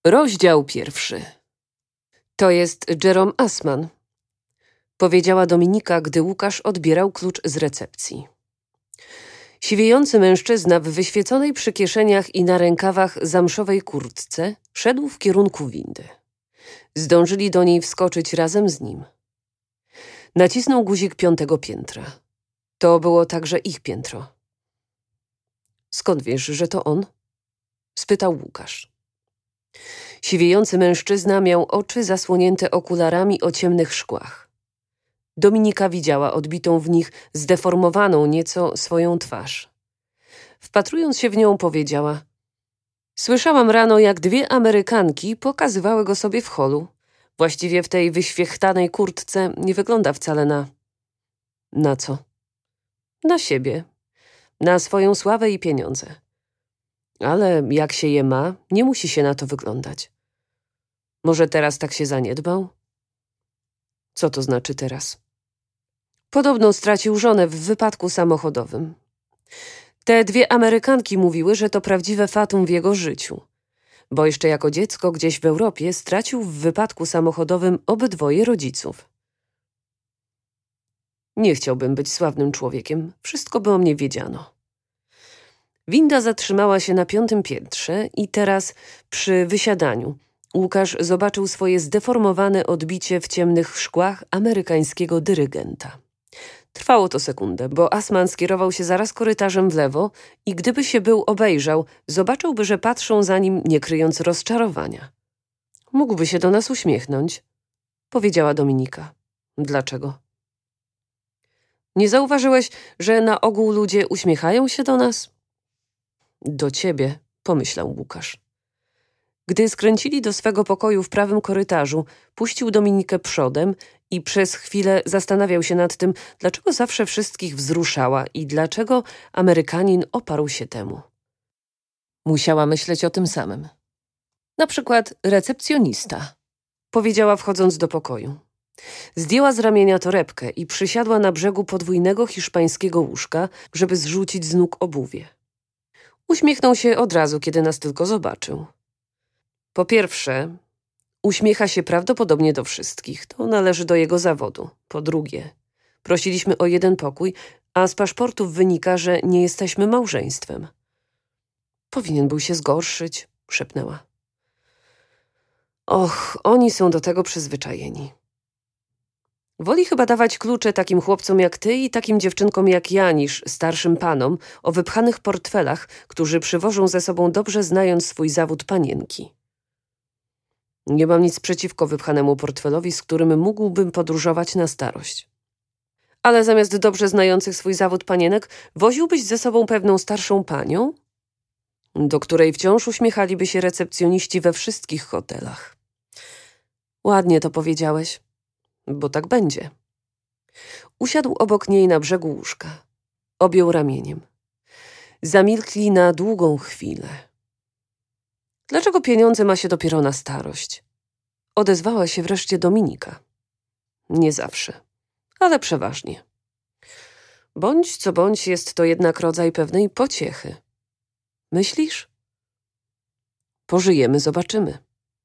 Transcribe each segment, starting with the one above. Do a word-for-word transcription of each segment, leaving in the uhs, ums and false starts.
Rozdział pierwszy. To jest Jerome Assman, powiedziała Dominika, gdy Łukasz odbierał klucz z recepcji. Siwiejący mężczyzna w wyświeconej przy kieszeniach i na rękawach zamszowej kurtce szedł w kierunku windy. Zdążyli do niej wskoczyć razem z nim. Nacisnął guzik piątego piętra. To było także ich piętro. Skąd wiesz, że to on? Spytał Łukasz. Siwiejący mężczyzna miał oczy zasłonięte okularami o ciemnych szkłach. Dominika widziała odbitą w nich zdeformowaną nieco swoją twarz. Wpatrując się w nią, powiedziała: Słyszałam rano, jak dwie Amerykanki pokazywały go sobie w holu. Właściwie w tej wyświechtanej kurtce nie wygląda wcale na... Na co? Na siebie. Na swoją sławę i pieniądze. Ale jak się je ma, nie musi się na to wyglądać. Może teraz tak się zaniedbał? Co to znaczy teraz? Podobno stracił żonę w wypadku samochodowym. Te dwie Amerykanki mówiły, że to prawdziwe fatum w jego życiu, bo jeszcze jako dziecko gdzieś w Europie stracił w wypadku samochodowym obydwoje rodziców. Nie chciałbym być sławnym człowiekiem, wszystko by o mnie wiedziano. Winda zatrzymała się na piątym piętrze i teraz przy wysiadaniu Łukasz zobaczył swoje zdeformowane odbicie w ciemnych szkłach amerykańskiego dyrygenta. Trwało to sekundę, bo Assman skierował się zaraz korytarzem w lewo i gdyby się był obejrzał, zobaczyłby, że patrzą za nim, nie kryjąc rozczarowania. Mógłby się do nas uśmiechnąć, powiedziała Dominika. Dlaczego? Nie zauważyłeś, że na ogół ludzie uśmiechają się do nas? Do ciebie, pomyślał Łukasz. Gdy skręcili do swego pokoju w prawym korytarzu, puścił Dominikę przodem i przez chwilę zastanawiał się nad tym, dlaczego zawsze wszystkich wzruszała i dlaczego Amerykanin oparł się temu. Musiała myśleć o tym samym. Na przykład recepcjonista, powiedziała wchodząc do pokoju. Zdjęła z ramienia torebkę i przysiadła na brzegu podwójnego hiszpańskiego łóżka, żeby zrzucić z nóg obuwie. Uśmiechnął się od razu, kiedy nas tylko zobaczył. Po pierwsze, uśmiecha się prawdopodobnie do wszystkich. To należy do jego zawodu. Po drugie, prosiliśmy o jeden pokój, a z paszportów wynika, że nie jesteśmy małżeństwem. Powinien był się zgorszyć, szepnęła. Och, oni są do tego przyzwyczajeni. Woli chyba dawać klucze takim chłopcom jak ty i takim dziewczynkom jak ja niż starszym panom o wypchanych portfelach, którzy przywożą ze sobą dobrze znając swój zawód panienki. Nie mam nic przeciwko wypchanemu portfelowi, z którym mógłbym podróżować na starość. Ale zamiast dobrze znających swój zawód panienek, woziłbyś ze sobą pewną starszą panią, do której wciąż uśmiechaliby się recepcjoniści we wszystkich hotelach. Ładnie to powiedziałeś, bo tak będzie. Usiadł obok niej na brzegu łóżka. Objął ramieniem. Zamilkli na długą chwilę. Dlaczego pieniądze ma się dopiero na starość? Odezwała się wreszcie Dominika. Nie zawsze, ale przeważnie. Bądź co bądź jest to jednak rodzaj pewnej pociechy. Myślisz? Pożyjemy, zobaczymy.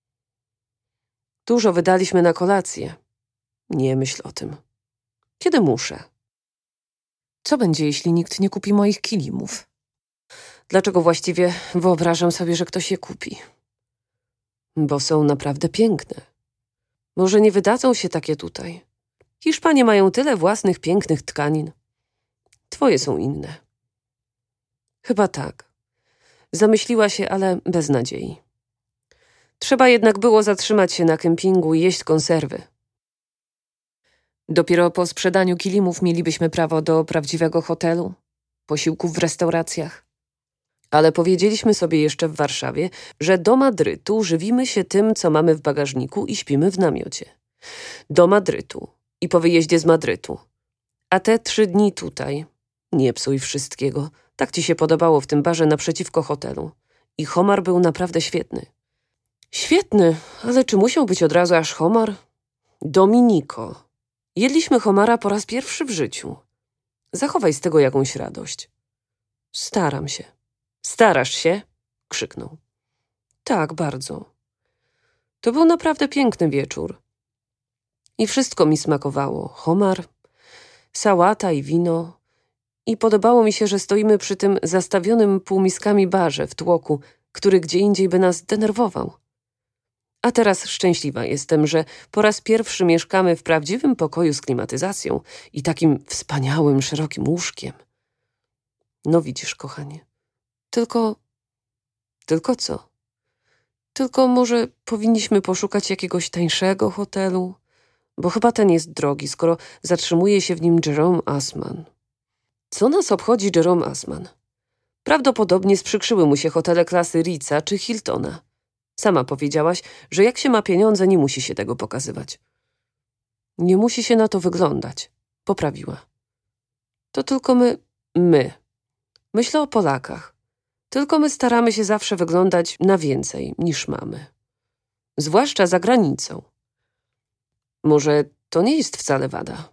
Dużo wydaliśmy na kolację. Nie myśl o tym. Kiedy muszę? Co będzie, jeśli nikt nie kupi moich kilimów? Dlaczego właściwie wyobrażam sobie, że ktoś je kupi? Bo są naprawdę piękne. Może nie wydadzą się takie tutaj. Hiszpanie mają tyle własnych pięknych tkanin. Twoje są inne. Chyba tak. Zamyśliła się, ale bez nadziei. Trzeba jednak było zatrzymać się na kempingu i jeść konserwy. Dopiero po sprzedaniu kilimów mielibyśmy prawo do prawdziwego hotelu, posiłków w restauracjach. Ale powiedzieliśmy sobie jeszcze w Warszawie, że do Madrytu żywimy się tym, co mamy w bagażniku i śpimy w namiocie. Do Madrytu i po wyjeździe z Madrytu. A te trzy dni tutaj. Nie psuj wszystkiego. Tak ci się podobało w tym barze naprzeciwko hotelu. I homar był naprawdę świetny. Świetny, ale czy musiał być od razu aż homar? Dominiko, jedliśmy homara po raz pierwszy w życiu. Zachowaj z tego jakąś radość. Staram się. Starasz się? Krzyknął. Tak, bardzo. To był naprawdę piękny wieczór. I wszystko mi smakowało. Homar, sałata i wino. I podobało mi się, że stoimy przy tym zastawionym półmiskami barze w tłoku, który gdzie indziej by nas denerwował. A teraz szczęśliwa jestem, że po raz pierwszy mieszkamy w prawdziwym pokoju z klimatyzacją i takim wspaniałym, szerokim łóżkiem. No widzisz, kochanie, tylko... Tylko co? Tylko może powinniśmy poszukać jakiegoś tańszego hotelu, bo chyba ten jest drogi, skoro zatrzymuje się w nim Jerome Assman. Co nas obchodzi Jerome Assman? Prawdopodobnie sprzykrzyły mu się hotele klasy Ritza czy Hiltona. Sama powiedziałaś, że jak się ma pieniądze, nie musi się tego pokazywać. Nie musi się na to wyglądać, poprawiła. To tylko my, my. Myślę o Polakach. Tylko my staramy się zawsze wyglądać na więcej niż mamy. Zwłaszcza za granicą. Może to nie jest wcale wada?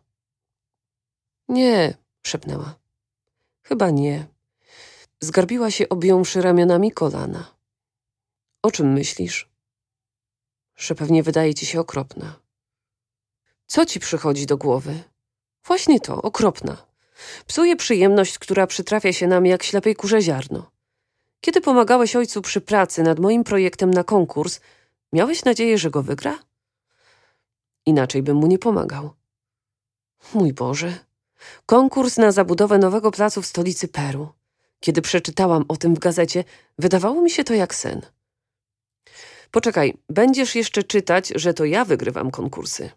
Nie, szepnęła. Chyba nie. Zgarbiła się, objąwszy ramionami kolana. O czym myślisz? Że pewnie wydaje ci się okropna. Co ci przychodzi do głowy? Właśnie to, okropna. Psuje przyjemność, która przytrafia się nam jak ślepej kurze ziarno. Kiedy pomagałeś ojcu przy pracy nad moim projektem na konkurs, miałeś nadzieję, że go wygra? Inaczej bym mu nie pomagał. Mój Boże, konkurs na zabudowę nowego placu w stolicy Peru. Kiedy przeczytałam o tym w gazecie, wydawało mi się to jak sen. Poczekaj, będziesz jeszcze czytać, że to ja wygrywam konkursy.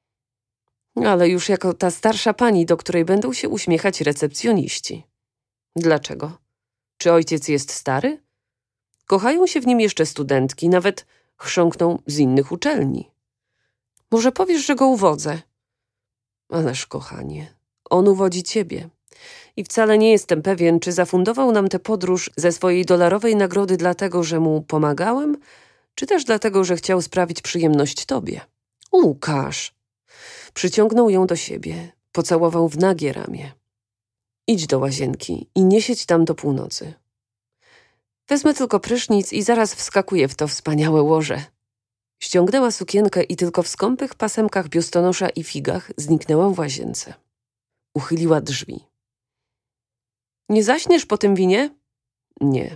Ale już jako ta starsza pani, do której będą się uśmiechać recepcjoniści. Dlaczego? Czy ojciec jest stary? Kochają się w nim jeszcze studentki, nawet chrząkną z innych uczelni. Może powiesz, że go uwodzę? Ależ kochanie, on uwodzi ciebie. I wcale nie jestem pewien, czy zafundował nam tę podróż ze swojej dolarowej nagrody dlatego, że mu pomagałem, czy też dlatego, że chciał sprawić przyjemność tobie. Łukasz! Przyciągnął ją do siebie, pocałował w nagie ramię. Idź do łazienki i nie siedź tam do północy. Wezmę tylko prysznic i zaraz wskakuję w to wspaniałe łoże. Ściągnęła sukienkę i tylko w skąpych pasemkach biustonosza i figach zniknęła w łazience. Uchyliła drzwi. Nie zaśniesz po tym winie? Nie.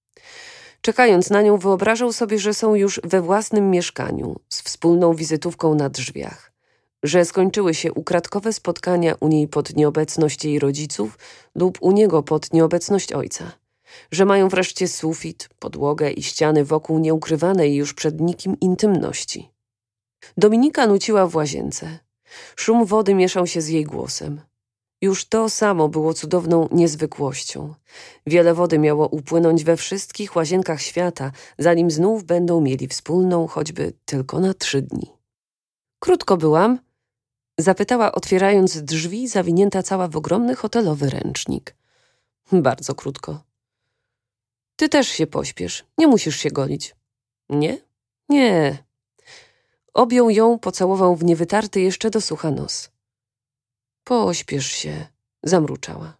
Czekając na nią, wyobrażał sobie, że są już we własnym mieszkaniu, z wspólną wizytówką na drzwiach, że skończyły się ukradkowe spotkania u niej pod nieobecność jej rodziców lub u niego pod nieobecność ojca, że mają wreszcie sufit, podłogę i ściany wokół nieukrywanej już przed nikim intymności. Dominika nuciła w łazience. Szum wody mieszał się z jej głosem. Już to samo było cudowną niezwykłością. Wiele wody miało upłynąć we wszystkich łazienkach świata, zanim znów będą mieli wspólną, choćby tylko na trzy dni. Krótko byłam, zapytała, otwierając drzwi, zawinięta cała w ogromny hotelowy ręcznik. Bardzo krótko. Ty też się pośpiesz, nie musisz się golić. Nie? Nie. Objął ją, pocałował w niewytarty jeszcze do sucha nos. Pośpiesz się, zamruczała.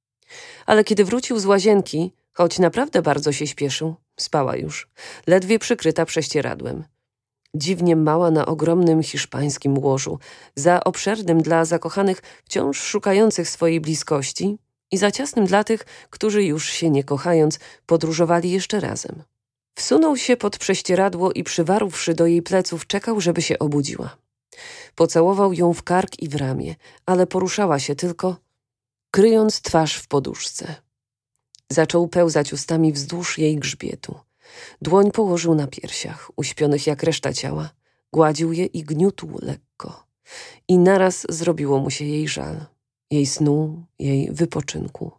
Ale kiedy wrócił z łazienki, choć naprawdę bardzo się śpieszył, spała już, ledwie przykryta prześcieradłem. Dziwnie mała na ogromnym hiszpańskim łożu, za obszernym dla zakochanych wciąż szukających swojej bliskości i za ciasnym dla tych, którzy już się nie kochając, podróżowali jeszcze razem. Wsunął się pod prześcieradło i przywarłszy do jej pleców, czekał, żeby się obudziła. Pocałował ją w kark i w ramię, ale poruszała się tylko, kryjąc twarz w poduszce. Zaczął pełzać ustami wzdłuż jej grzbietu. Dłoń położył na piersiach, uśpionych jak reszta ciała, gładził je i gniótł lekko. I naraz zrobiło mu się jej żal, jej snu, jej wypoczynku.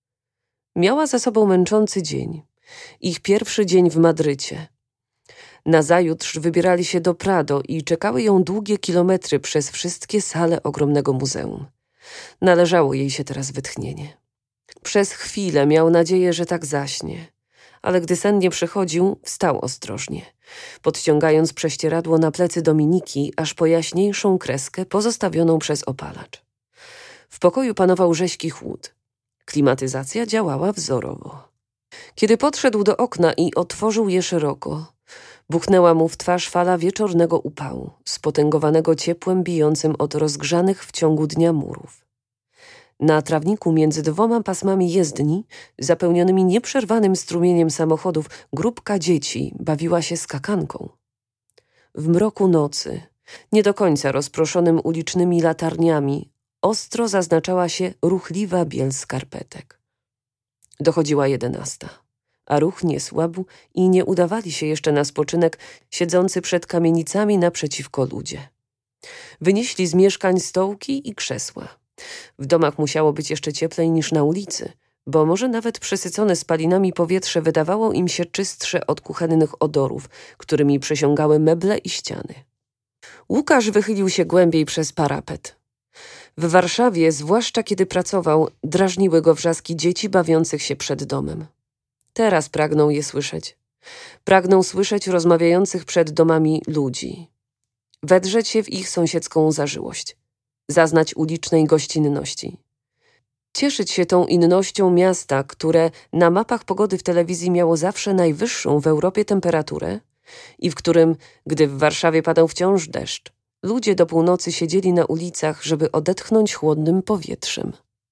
Miała za sobą męczący dzień, ich pierwszy dzień w Madrycie. Nazajutrz wybierali się do Prado i czekały ją długie kilometry przez wszystkie sale ogromnego muzeum. Należało jej się teraz wytchnienie. Przez chwilę miał nadzieję, że tak zaśnie, ale gdy sen nie przychodził, wstał ostrożnie, podciągając prześcieradło na plecy Dominiki, aż po jaśniejszą kreskę pozostawioną przez opalacz. W pokoju panował rześki chłód. Klimatyzacja działała wzorowo. Kiedy podszedł do okna i otworzył je szeroko, Buchnęła mu w twarz fala wieczornego upału, spotęgowanego ciepłem bijącym od rozgrzanych w ciągu dnia murów. Na trawniku między dwoma pasmami jezdni, zapełnionymi nieprzerwanym strumieniem samochodów, grupka dzieci bawiła się skakanką. W mroku nocy, nie do końca rozproszonym ulicznymi latarniami, ostro zaznaczała się ruchliwa biel skarpetek. Dochodziła jedenasta, a ruch nie słabł i nie udawali się jeszcze na spoczynek siedzący przed kamienicami naprzeciwko ludzie. Wynieśli z mieszkań stołki i krzesła. W domach musiało być jeszcze cieplej niż na ulicy, bo może nawet przesycone spalinami powietrze wydawało im się czystsze od kuchennych odorów, którymi przesiągały meble i ściany. Łukasz wychylił się głębiej przez parapet. W Warszawie, zwłaszcza kiedy pracował, drażniły go wrzaski dzieci bawiących się przed domem. Teraz pragnął je słyszeć. Pragnął słyszeć rozmawiających przed domami ludzi. Wedrzeć się w ich sąsiedzką zażyłość. Zaznać ulicznej gościnności. Cieszyć się tą innością miasta, które na mapach pogody w telewizji miało zawsze najwyższą w Europie temperaturę i w którym, gdy w Warszawie padał wciąż deszcz, ludzie do północy siedzieli na ulicach, żeby odetchnąć chłodnym powietrzem.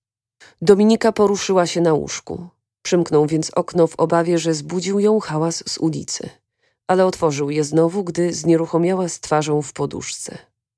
Dominika poruszyła się na łóżku. Przymknął więc okno w obawie, że zbudził ją hałas z ulicy, ale otworzył je znowu, gdy znieruchomiała z twarzą w poduszce.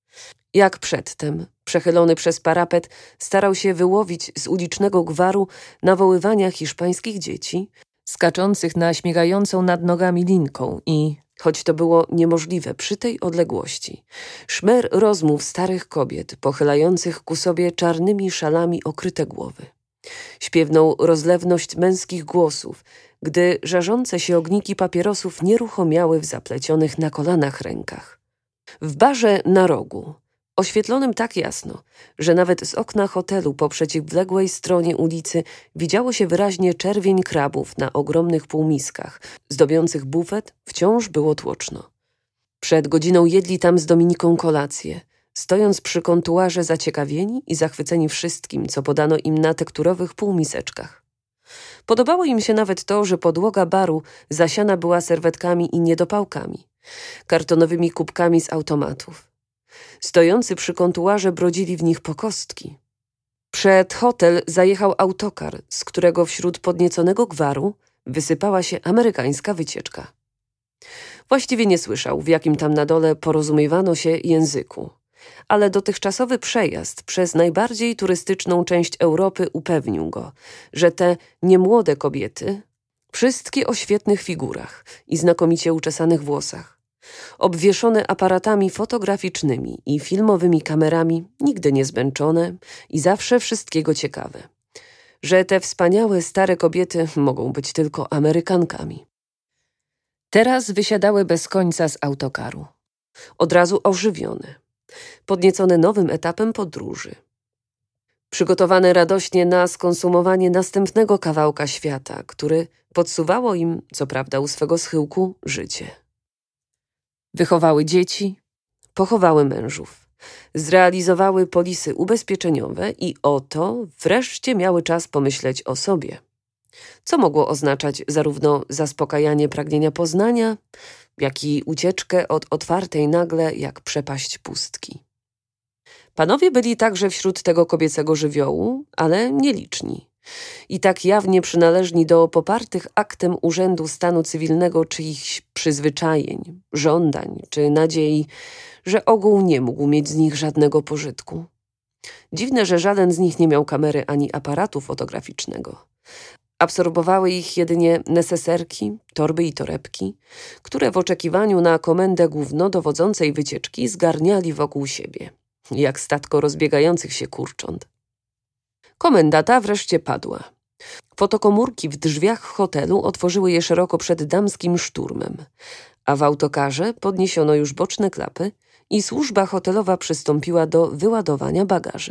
Jak przedtem, przechylony przez parapet, starał się wyłowić z ulicznego gwaru nawoływania hiszpańskich dzieci, skaczących na śmigającą nad nogami linką i, choć to było niemożliwe przy tej odległości, szmer rozmów starych kobiet pochylających ku sobie czarnymi szalami okryte głowy. Śpiewną rozlewność męskich głosów, gdy żarzące się ogniki papierosów nieruchomiały w zaplecionych na kolanach rękach. W barze na rogu, oświetlonym tak jasno, że nawet z okna hotelu po przeciwległej stronie ulicy widziało się wyraźnie czerwień krabów na ogromnych półmiskach, zdobiących bufet, wciąż było tłoczno. Przed godziną jedli tam z Dominiką kolację, stojąc przy kontuarze zaciekawieni i zachwyceni wszystkim, co podano im na tekturowych półmiseczkach. Podobało im się nawet to, że podłoga baru zasiana była serwetkami i niedopałkami, kartonowymi kubkami z automatów. Stojący przy kontuarze brodzili w nich po kostki. Przed hotel zajechał autokar, z którego wśród podnieconego gwaru wysypała się amerykańska wycieczka. Właściwie nie słyszał, w jakim tam na dole porozumiewano się języku, ale dotychczasowy przejazd przez najbardziej turystyczną część Europy upewnił go, że te niemłode kobiety, wszystkie o świetnych figurach i znakomicie uczesanych włosach, obwieszone aparatami fotograficznymi i filmowymi kamerami, nigdy nie zmęczone i zawsze wszystkiego ciekawe, że te wspaniałe stare kobiety mogą być tylko Amerykankami. Teraz wysiadały bez końca z autokaru, od razu ożywione, podniecone nowym etapem podróży, przygotowane radośnie na skonsumowanie następnego kawałka świata, który podsuwało im, co prawda u swego schyłku, życie. Wychowały dzieci, pochowały mężów, zrealizowały polisy ubezpieczeniowe i oto wreszcie miały czas pomyśleć o sobie, co mogło oznaczać zarówno zaspokajanie pragnienia poznania, jak i ucieczkę od otwartej nagle jak przepaść pustki. Panowie byli także wśród tego kobiecego żywiołu, ale nieliczni i tak jawnie przynależni do popartych aktem Urzędu Stanu Cywilnego czyichś przyzwyczajeń, żądań czy nadziei, że ogół nie mógł mieć z nich żadnego pożytku. Dziwne, że żaden z nich nie miał kamery ani aparatu fotograficznego. Absorbowały ich jedynie neseserki, torby i torebki, które w oczekiwaniu na komendę głównodowodzącej wycieczki zgarniali wokół siebie, jak statko rozbiegających się kurcząt. Komenda ta wreszcie padła. Fotokomórki w drzwiach hotelu otworzyły je szeroko przed damskim szturmem, a w autokarze podniesiono już boczne klapy i służba hotelowa przystąpiła do wyładowania bagaży.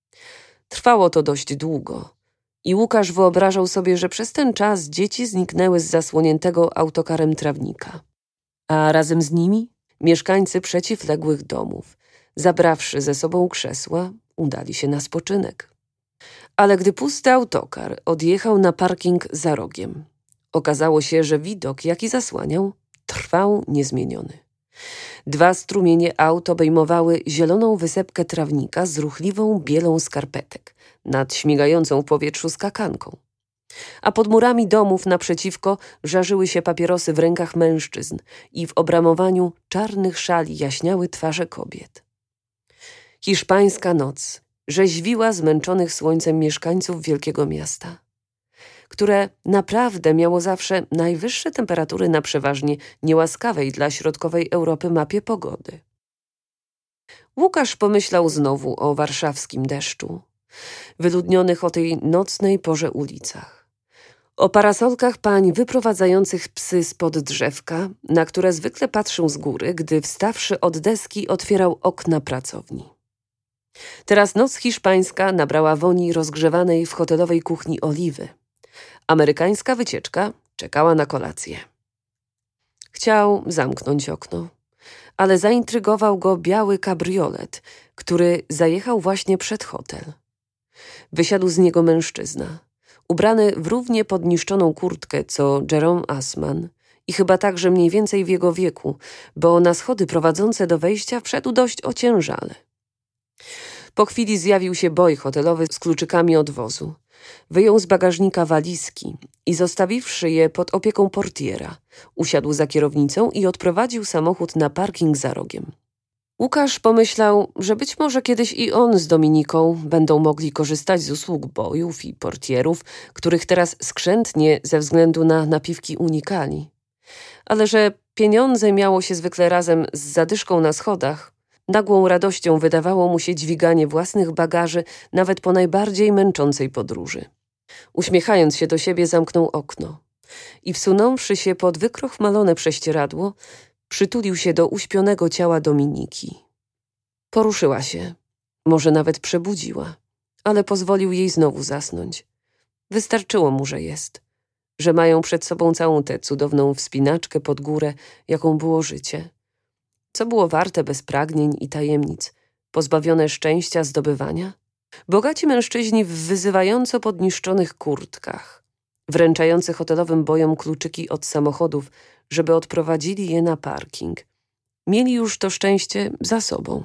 Trwało to dość długo i Łukasz wyobrażał sobie, że przez ten czas dzieci zniknęły z zasłoniętego autokarem trawnika, a razem z nimi mieszkańcy przeciwległych domów, zabrawszy ze sobą krzesła, udali się na spoczynek. Ale gdy pusty autokar odjechał na parking za rogiem, okazało się, że widok, jaki zasłaniał, to trwał niezmieniony. Dwa strumienie aut obejmowały zieloną wysepkę trawnika z ruchliwą bielą skarpetek nad śmigającą w powietrzu skakanką. A pod murami domów naprzeciwko żarzyły się papierosy w rękach mężczyzn i w obramowaniu czarnych szali jaśniały twarze kobiet. Hiszpańska noc rzeźwiła zmęczonych słońcem mieszkańców wielkiego miasta, które naprawdę miało zawsze najwyższe temperatury na przeważnie niełaskawej dla środkowej Europy mapie pogody. Łukasz pomyślał znowu o warszawskim deszczu, wyludnionych o tej nocnej porze ulicach, o parasolkach pań wyprowadzających psy spod drzewka, na które zwykle patrzył z góry, gdy wstawszy od deski otwierał okna pracowni. Teraz noc hiszpańska nabrała woni rozgrzewanej w hotelowej kuchni oliwy. Amerykańska wycieczka czekała na kolację. Chciał zamknąć okno, ale zaintrygował go biały kabriolet, który zajechał właśnie przed hotel. Wysiadł z niego mężczyzna, ubrany w równie podniszczoną kurtkę co Jerome Assman i chyba także mniej więcej w jego wieku, bo na schody prowadzące do wejścia wszedł dość ociężale. Po chwili zjawił się boj hotelowy z kluczykami od wozu. Wyjął z bagażnika walizki i zostawiwszy je pod opieką portiera, usiadł za kierownicą i odprowadził samochód na parking za rogiem. Łukasz pomyślał, że być może kiedyś i on z Dominiką będą mogli korzystać z usług bojów i portierów, których teraz skrzętnie ze względu na napiwki unikali. Ale że pieniądze miało się zwykle razem z zadyszką na schodach, nagłą radością wydawało mu się dźwiganie własnych bagaży nawet po najbardziej męczącej podróży. Uśmiechając się do siebie, zamknął okno i wsunąwszy się pod wykrochmalone prześcieradło, przytulił się do uśpionego ciała Dominiki. Poruszyła się, może nawet przebudziła, ale pozwolił jej znowu zasnąć. Wystarczyło mu, że jest, że mają przed sobą całą tę cudowną wspinaczkę pod górę, jaką było życie. Co było warte bez pragnień i tajemnic, pozbawione szczęścia zdobywania? Bogaci mężczyźni w wyzywająco podniszczonych kurtkach, wręczający hotelowym bojom kluczyki od samochodów, żeby odprowadzili je na parking. Mieli już to szczęście za sobą.